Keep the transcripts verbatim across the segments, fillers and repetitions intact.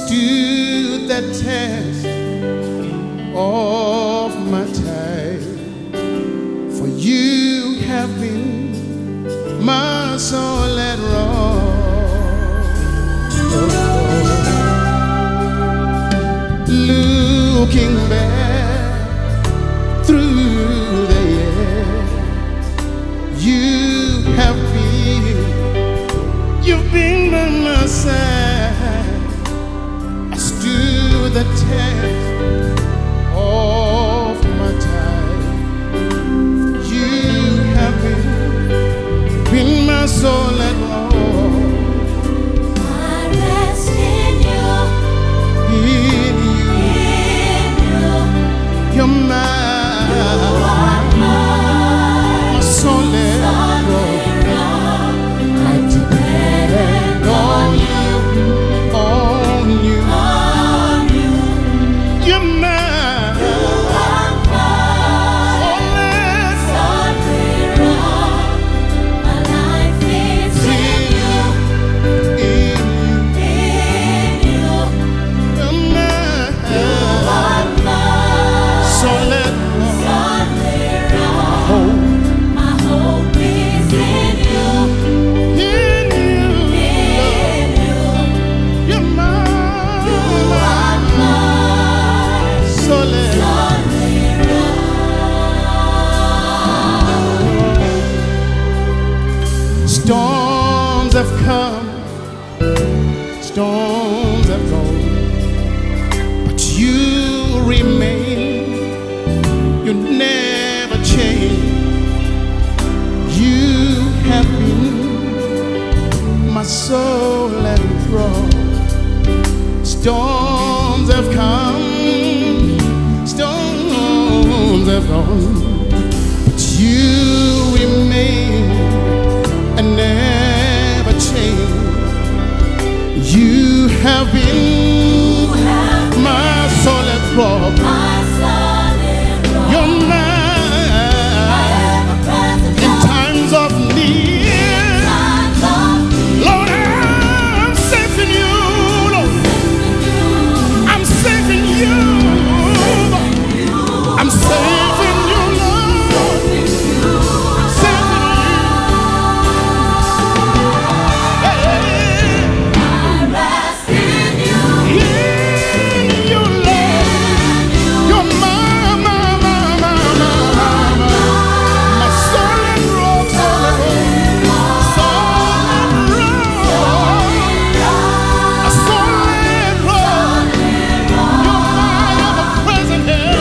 stood that test of my time. For you have been my solid rock. Looking back through the years, you have been, you've been by my side. I stood the test of my time. You have been, been my solid rock. I rest in you, In you, in you. you're my, You are my my solid rock. solid rock. I depend on you, On you, on you. you're my You are my solid solid rock. My life is in you, in in you. you, you're my You are my solid rock. solid rock. Hope My hope is in you, in you, in you. you're my, You are my solid solid rock. Storms have come, storms have gone, but you remain, you never change. You have been my soul and rock. Storms have come, storms have gone, but you remain and never change. You have been my solid rock. My solid rock. You're My mine ever-present in help. times of need. Times of need. Lord, I'm safe in you. Lord, I'm safe in you. I'm safe in you, Lord. I'm safe in you. Hey, I rest in you, in you, Lord. in you. You're my, my, my, my, my, my, my solid rock, solid rock, solid rock, a solid rock. You're my ever-present help.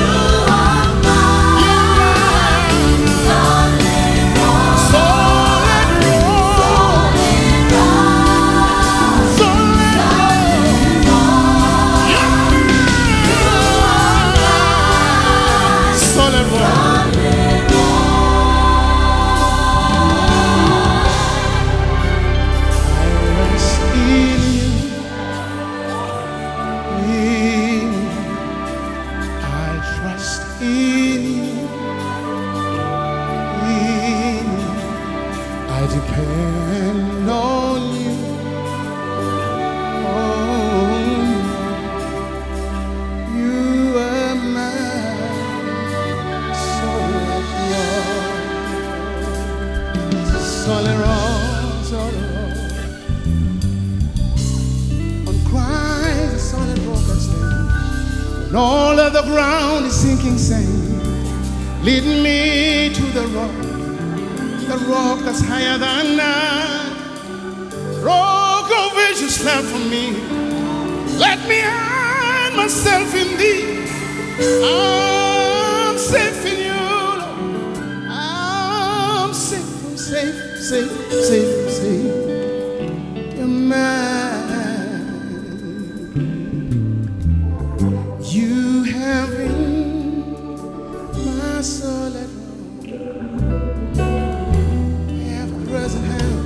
I depend on you. On you. You are my solid rock. Solid rock, solid rock. On Christ, the solid rock I stand. When all of the ground is sinking sand, lead me to the rock. The rock that's higher than I, rock of ages left for me. Let me hide myself in thee. I'm safe in you, Lord. I'm safe, I'm safe, safe, safe, safe. You're mine. You have been my solid rock. Present help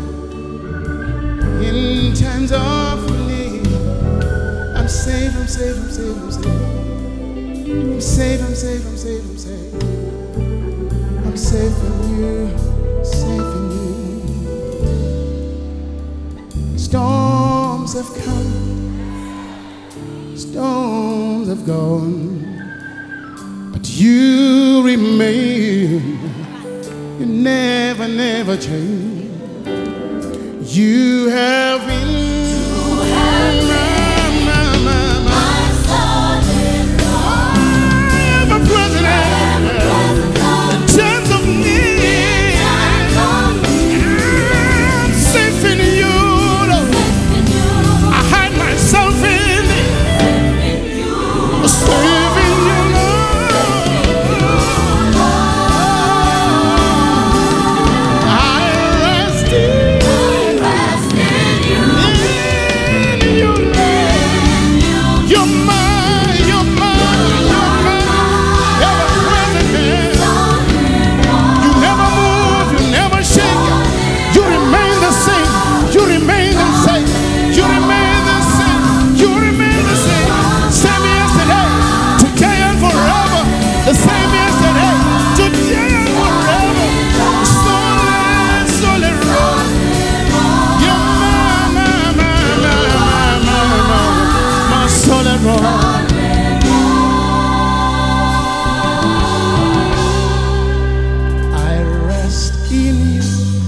in times of need. I'm safe, I'm safe, I'm safe, I'm safe. I'm safe, I'm safe, I'm safe, I'm safe. I'm safe in you, safe in you. Storms have come, Stones have gone, but you remain. You never, never change. You have been my, my, my, my ever present help. Chance of need. I'm safe in you, Lord. I hide myself in safe in you, Lord. I rest in you, Lord. You're mine, you're mine, you're mine. Ever present help. You never move, you never shake. You remain the same. You remain the same. You remain the same. You remain the same. Same yesterday, today and forever. The same yesterday, today and forever. Solid, solid rock. You're my, my, my, my, my, my, my, my solid rock. I rest in you,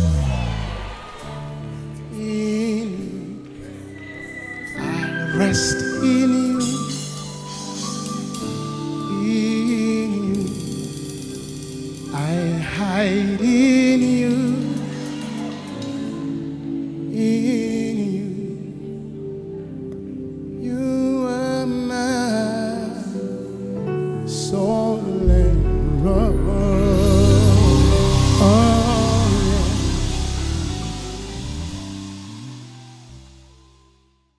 in you. I rest in you, in you. I hide in you, in you. You are my soul.